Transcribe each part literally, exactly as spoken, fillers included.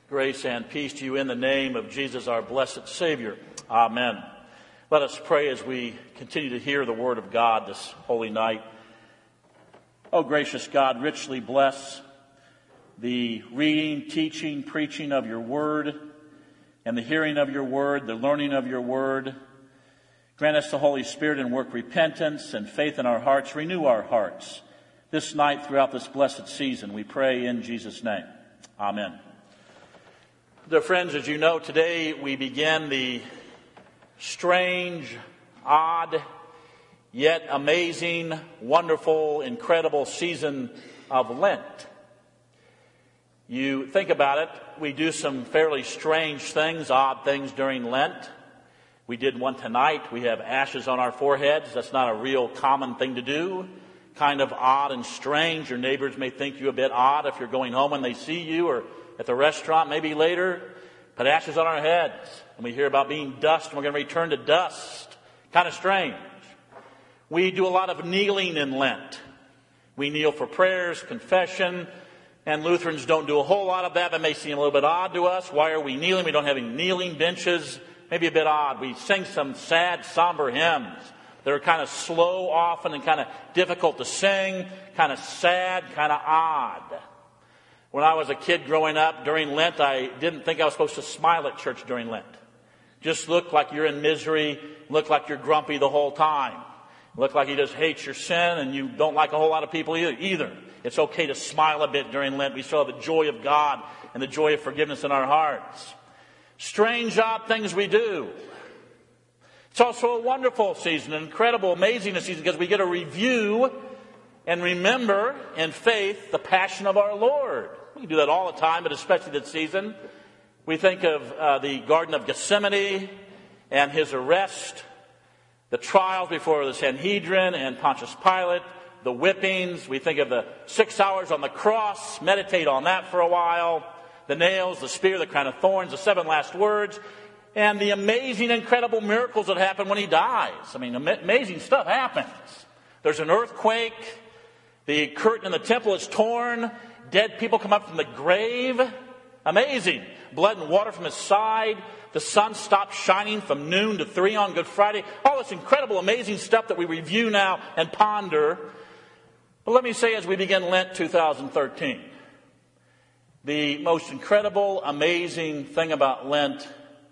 Grace and peace to you in the name of Jesus, our blessed Savior. Amen. Let us pray as we continue to hear the word of God this holy night. Oh, gracious God, richly bless the reading, teaching, preaching of your word, and the hearing of your word, the learning of your word. Grant us the Holy Spirit and work repentance and faith in our hearts. Renew our hearts this night throughout this blessed season. We pray in Jesus' name. Amen. Dear friends, as you know, today we begin the strange, odd, yet amazing, wonderful, incredible season of Lent. You think about it, we do some fairly strange things, odd things during Lent. We did one tonight. We have ashes on our foreheads. That's not a real common thing to do. Kind of odd and strange. Your neighbors may think you a bit odd if you're going home and they see you, or at the restaurant maybe later. Put ashes on our heads. And we hear about being dust and we're going to return to dust. Kind of strange. We do a lot of kneeling in Lent. We kneel for prayers, confession, and Lutherans don't do a whole lot of that. That may seem a little bit odd to us. Why are we kneeling? We don't have any kneeling benches. Maybe a bit odd. We sing some sad, somber hymns that are kind of slow often and kind of difficult to sing, kind of sad, kind of odd. When I was a kid growing up during Lent, I didn't think I was supposed to smile at church during Lent. Just look like you're in misery, look like you're grumpy the whole time. Look like you just hate your sin and you don't like a whole lot of people either. It's okay to smile a bit during Lent. We still have the joy of God and the joy of forgiveness in our hearts. Strange, odd things we do. It's also a wonderful season, an incredible, amazing season, because we get to review and remember in faith the passion of our Lord. We can do that all the time, but especially this season. We think of uh, the Garden of Gethsemane and his arrest, the trials before the Sanhedrin and Pontius Pilate, the whippings. We think of the six hours on the cross, meditate on that for a while, the nails, the spear, the crown of thorns, the seven last words, and the amazing, incredible miracles that happen when he dies. I mean, amazing stuff happens. There's an earthquake. The curtain in the temple is torn. Dead people come up from the grave. Amazing. Blood and water from his side. The sun stops shining from noon to three on Good Friday. All this incredible, amazing stuff that we review now and ponder. But let me say as we begin Lent two thousand thirteen, the most incredible, amazing thing about Lent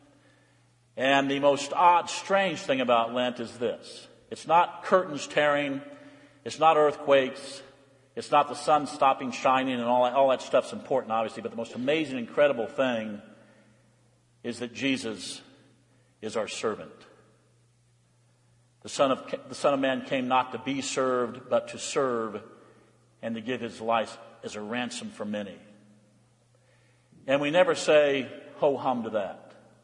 and the most odd, strange thing about Lent is this. It's not curtains tearing. It's not earthquakes. It's not the sun stopping shining, and all that, all that stuff's important, obviously. But the most amazing, incredible thing is that Jesus is our servant. The Son of, the Son of Man came not to be served, but to serve and to give his life as a ransom for many. And we never say, ho hum to that.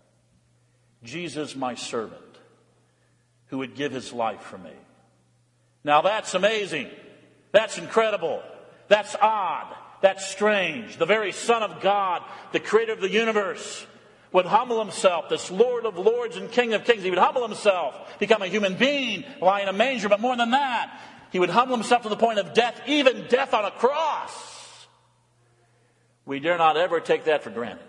Jesus, my servant, who would give his life for me. Now that's amazing. That's incredible. That's odd. That's strange. The very Son of God, the creator of the universe, would humble himself, this Lord of lords and King of kings. He would humble himself, become a human being, lie in a manger. But more than that, he would humble himself to the point of death, even death on a cross. We dare not ever take that for granted.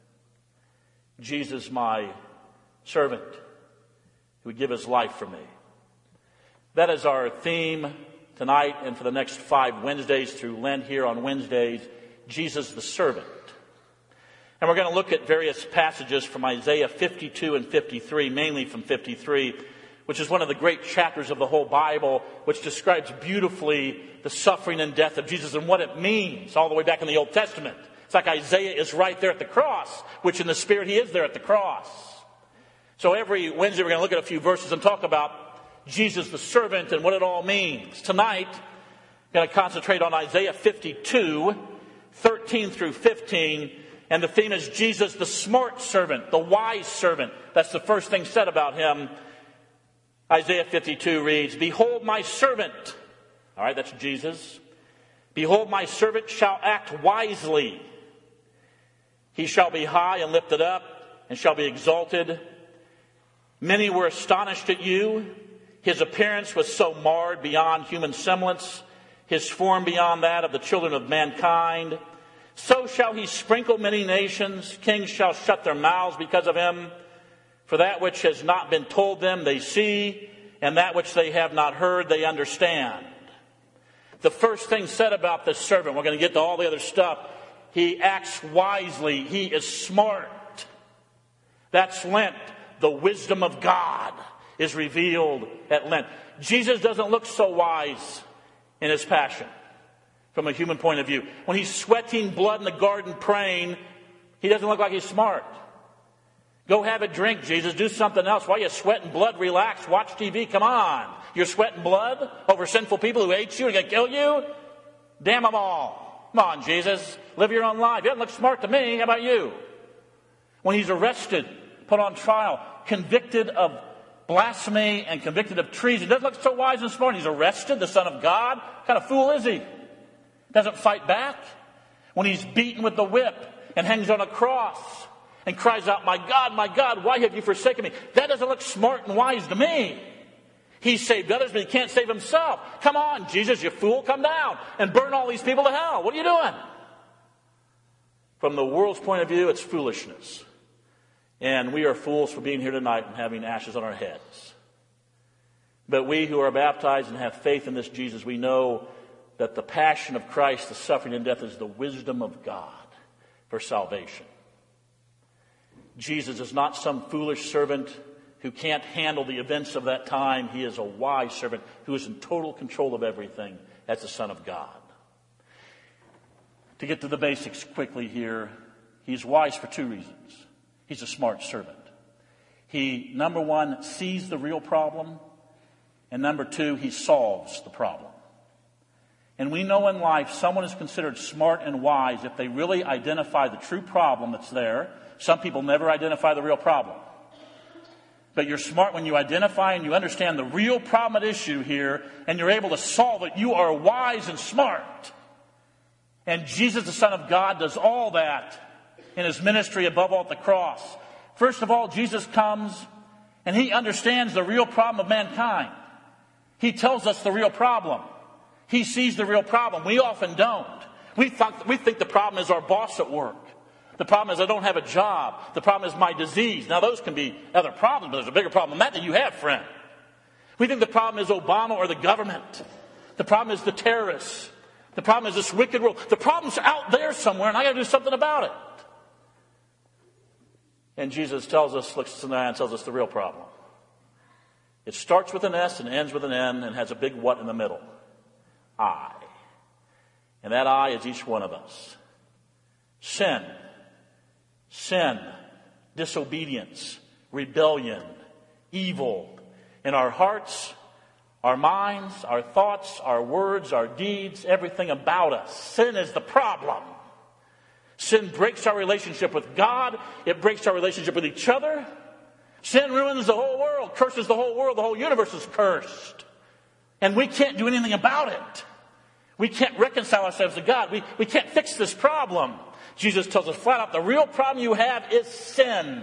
Jesus, my servant, who would give his life for me. That is our theme tonight and for the next five Wednesdays through Lent here on Wednesdays, Jesus the servant. And we're going to look at various passages from Isaiah fifty-two and fifty-three, mainly from fifty-three, which is one of the great chapters of the whole Bible, which describes beautifully the suffering and death of Jesus and what it means all the way back in the Old Testament. It's like Isaiah is right there at the cross, which in the Spirit he is there at the cross. So every Wednesday we're going to look at a few verses and talk about Jesus the servant and what it all means. Tonight, I'm going to concentrate on Isaiah fifty-two, thirteen through fifteen, and the theme is Jesus the smart servant, the wise servant. That's the first thing said about him. Isaiah fifty-two reads, Behold my servant. All right, that's Jesus. Behold my servant shall act wisely. He shall be high and lifted up and shall be exalted. Many were astonished at you. His appearance was so marred beyond human semblance, his form beyond that of the children of mankind. So shall he sprinkle many nations. Kings shall shut their mouths because of him. For that which has not been told them they see, and that which they have not heard they understand. The first thing said about this servant, we're going to get to all the other stuff, he acts wisely. He is smart. That's Lent. The wisdom of God is revealed at Lent. Jesus doesn't look so wise in his passion from a human point of view. When he's sweating blood in the garden praying, he doesn't look like he's smart. Go have a drink, Jesus. Do something else. Why are you sweating blood? Relax. Watch T V. Come on. You're sweating blood over sinful people who hate you and are going to kill you? Damn them all. Come on, Jesus. Live your own life. You doesn't look smart to me. How about you? When he's arrested, put on trial, convicted of blasphemy and convicted of treason, he doesn't look so wise and smart. He's arrested, the Son of God. What kind of fool is he? Doesn't fight back. When he's beaten with the whip and hangs on a cross and cries out, my God, my God, why have you forsaken me? That doesn't look smart and wise to me. He saved others, but he can't save himself. Come on, Jesus, you fool, come down and burn all these people to hell. What are you doing? From the world's point of view, it's foolishness. And we are fools for being here tonight and having ashes on our heads. But we who are baptized and have faith in this Jesus, we know that the passion of Christ, the suffering and death, is the wisdom of God for salvation. Jesus is not some foolish servant who can't handle the events of that time. He is a wise servant who is in total control of everything as the Son of God. To get to the basics quickly here, he's wise for two reasons. He's a smart servant. He, number one, sees the real problem, and number two, he solves the problem. And we know in life someone is considered smart and wise if they really identify the true problem that's there. Some people never identify the real problem. But you're smart when you identify and you understand the real problem at issue here, and you're able to solve it. You are wise and smart. And Jesus, the Son of God, does all that in his ministry, above all at the cross. First of all, Jesus comes and he understands the real problem of mankind. He tells us the real problem. He sees the real problem. We often don't. We think, we think the problem is our boss at work. The problem is I don't have a job. The problem is my disease. Now those can be other problems, but there's a bigger problem than that that you have, friend. We think the problem is Obama or the government. The problem is the terrorists. The problem is this wicked world. The problem's out there somewhere and I got to do something about it. And Jesus tells us, looks us in the eye and tells us the real problem. It starts with an S and ends with an N and has a big what in the middle. I. And that I is each one of us. Sin. Sin. Disobedience. Rebellion. Evil. In our hearts, our minds, our thoughts, our words, our deeds, everything about us. Sin is the problem. Sin breaks our relationship with God. It breaks our relationship with each other. Sin ruins the whole world, curses the whole world. The whole universe is cursed. And we can't do anything about it. We can't reconcile ourselves to God. We, we can't fix this problem. Jesus tells us flat out, the real problem you have is sin.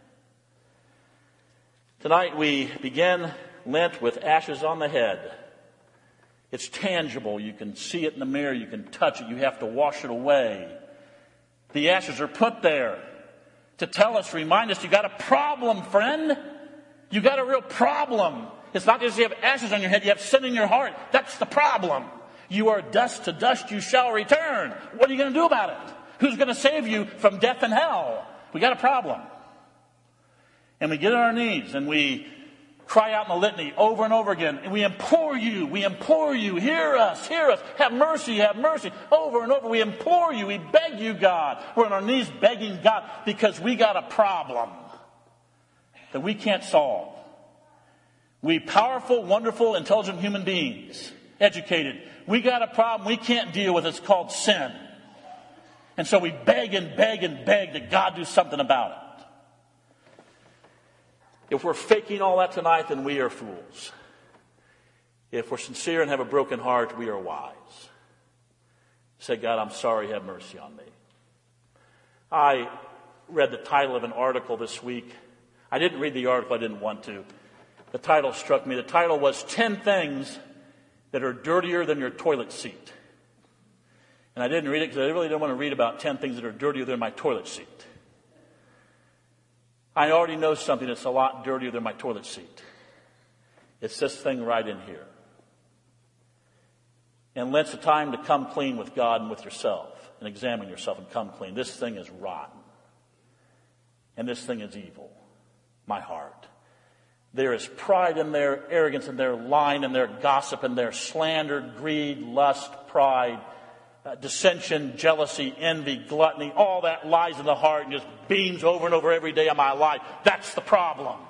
Tonight we begin Lent with ashes on the head. It's tangible. You can see it in the mirror. You can touch it. You have to wash it away. The ashes are put there to tell us, remind us, you got a problem, friend. You got a real problem. It's not just you have ashes on your head, you have sin in your heart. That's the problem. You are dust, to dust you shall return. What are you going to do about it? Who's going to save you from death and hell? We got a problem. And we get on our knees and we cry out in the litany over and over again. And we implore you, we implore you, hear us, hear us, have mercy, have mercy. Over and over, we implore you, we beg you, God. We're on our knees begging God because we got a problem that we can't solve. We powerful, wonderful, intelligent human beings, educated, we got a problem we can't deal with. It's called sin. And so we beg and beg and beg that God do something about it. If we're faking all that tonight, then we are fools. If we're sincere and have a broken heart, we are wise. Say, God, I'm sorry, have mercy on me. I read the title of an article this week. I didn't read the article, I didn't want to. The title struck me. The title was ten Things That Are Dirtier Than Your Toilet Seat. And I didn't read it because I really didn't want to read about ten things that are dirtier than my toilet seat. I already know something that's a lot dirtier than my toilet seat. It's this thing right in here. And Lent's a time to come clean with God and with yourself and examine yourself and come clean. This thing is rotten. And this thing is evil. My heart. There is pride in there, arrogance in there, lying in there, gossip in there, slander, greed, lust, pride, uh, dissension, jealousy, envy, gluttony. All that lies in the heart and just beams over and over every day of my life. That's the problem.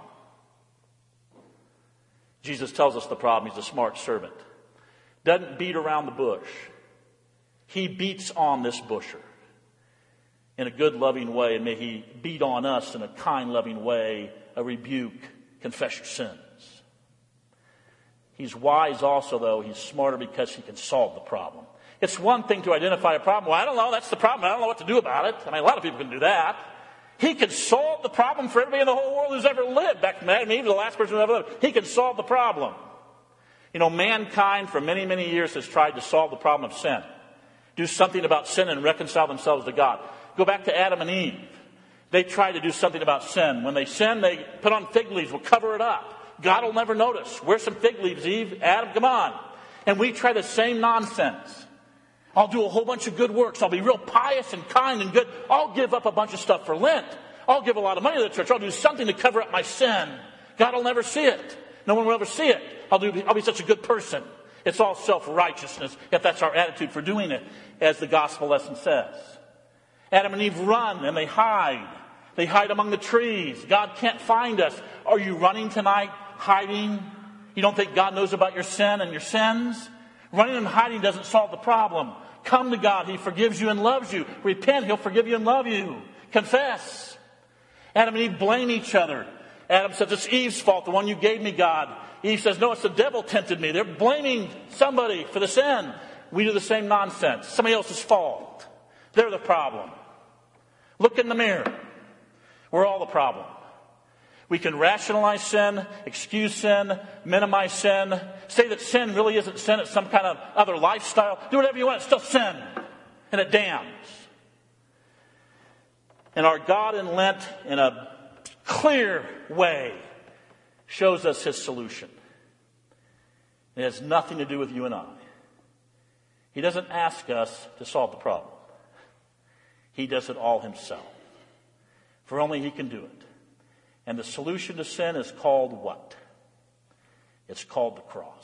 Jesus tells us the problem. He's a smart servant. Doesn't beat around the bush. He beats on this busher in a good, loving way. And may he beat on us in a kind, loving way, a rebuke. Confess your sins. He's wise also, though. He's smarter because he can solve the problem. It's one thing to identify a problem. Well, I don't know. That's the problem. I don't know what to do about it. I mean, a lot of people can do that. He can solve the problem for everybody in the whole world who's ever lived. Back to Adam, even the last person who ever lived. He can solve the problem. You know, mankind for many, many years has tried to solve the problem of sin. Do something about sin and reconcile themselves to God. Go back to Adam and Eve. They tried to do something about sin. When they sin, they put on fig leaves. We'll cover it up. God will never notice. Wear some fig leaves, Eve. Adam, come on. And we try the same nonsense. I'll do a whole bunch of good works. I'll be real pious and kind and good. I'll give up a bunch of stuff for Lent. I'll give a lot of money to the church. I'll do something to cover up my sin. God will never see it. No one will ever see it. I'll do. I'll be such a good person. It's all self-righteousness, if that's our attitude for doing it, as the gospel lesson says. Adam and Eve run and they hide. They hide among the trees. God can't find us. Are you running tonight, hiding? You don't think God knows about your sin and your sins? Running and hiding doesn't solve the problem. Come to God. He forgives you and loves you. Repent. He'll forgive you and love you. Confess. Adam and Eve blame each other. Adam says, it's Eve's fault, the one you gave me, God. Eve says, no, it's the devil tempted me. They're blaming somebody for the sin. We do the same nonsense. Somebody else's fault. They're the problem. Look in the mirror. We're all the problem. We can rationalize sin, excuse sin, minimize sin, say that sin really isn't sin, it's some kind of other lifestyle. Do whatever you want, it's still sin. And it damns. And our God in Lent, in a clear way, shows us his solution. It has nothing to do with you and I. He doesn't ask us to solve the problem. He does it all himself. For only he can do it. And the solution to sin is called what? It's called the cross.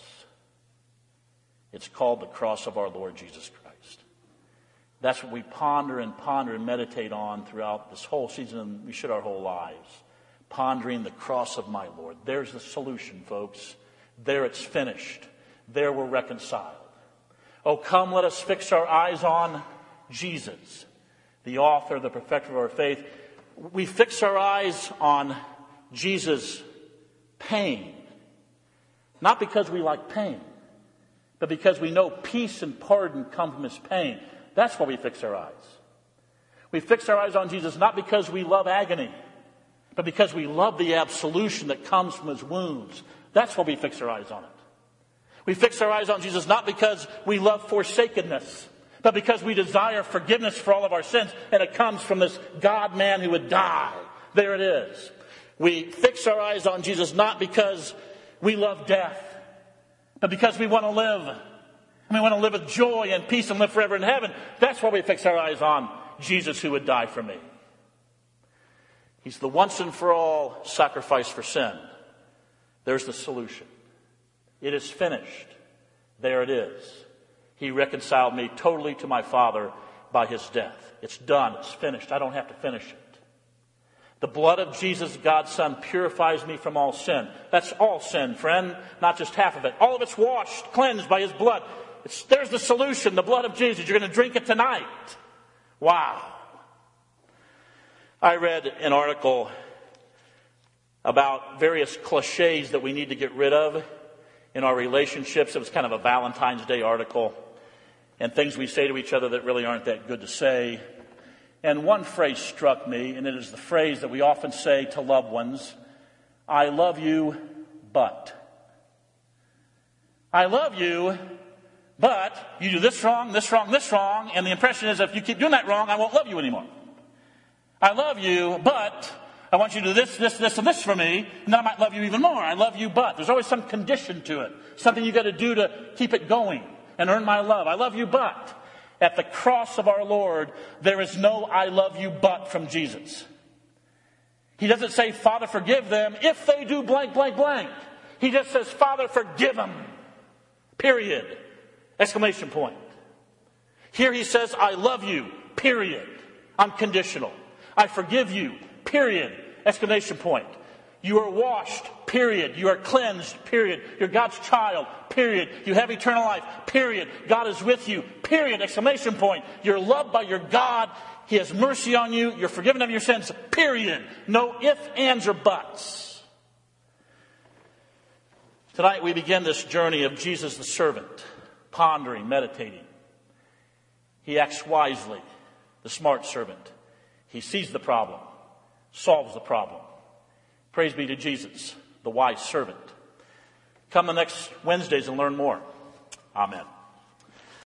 It's called the cross of our Lord Jesus Christ. That's what we ponder and ponder and meditate on throughout this whole season, and we should our whole lives. Pondering the cross of my Lord. There's the solution, folks. There it's finished. There we're reconciled. Oh, come, let us fix our eyes on Jesus, the author, the perfecter of our faith. We fix our eyes on Jesus' pain. Not because we like pain, but because we know peace and pardon come from his pain. That's why we fix our eyes. We fix our eyes on Jesus not because we love agony, but because we love the absolution that comes from his wounds. That's why we fix our eyes on it. We fix our eyes on Jesus not because we love forsakenness, but because we desire forgiveness for all of our sins, and it comes from this God-man who would die. There it is. We fix our eyes on Jesus not because we love death, but because we want to live. And we want to live with joy and peace and live forever in heaven. That's why we fix our eyes on Jesus who would die for me. He's the once and for all sacrifice for sin. There's the solution. It is finished. There it is. He reconciled me totally to my Father by his death. It's done. It's finished. I don't have to finish it. The blood of Jesus, God's Son, purifies me from all sin. That's all sin, friend. Not just half of it. All of it's washed, cleansed by his blood. It's, there's the solution, the blood of Jesus. You're going to drink it tonight. Wow. I read an article about various cliches that we need to get rid of in our relationships. It was kind of a Valentine's Day article. And things we say to each other that really aren't that good to say. And one phrase struck me, and it is the phrase that we often say to loved ones. I love you, but. I love you, But you do this wrong, this wrong, this wrong, and the impression is if you keep doing that wrong, I won't love you anymore. I love you, but I want you to do this, this, this, and this for me, and then I might love you even more. I love you, but. There's always some condition to it. Something you got to do to keep it going and earn my love. I love you, but. At the cross of our Lord, there is no I love you, but from Jesus. He doesn't say, Father, forgive them if they do blank, blank, blank. He just says, Father, forgive them. Period. Exclamation point. Here he says, I love you. Period. Unconditional. I forgive you. Period. Exclamation point. You are washed. Period. You are cleansed. Period. You're God's child. Period. You have eternal life. Period. God is with you. Period. Exclamation point. You're loved by your God. He has mercy on you. You're forgiven of your sins. Period. No ifs, ands, or buts. Tonight we begin this journey of Jesus the servant, pondering, meditating. He acts wisely, the smart servant. He sees the problem, solves the problem. Praise be to Jesus, the wise servant. Come the next Wednesdays and learn more. Amen.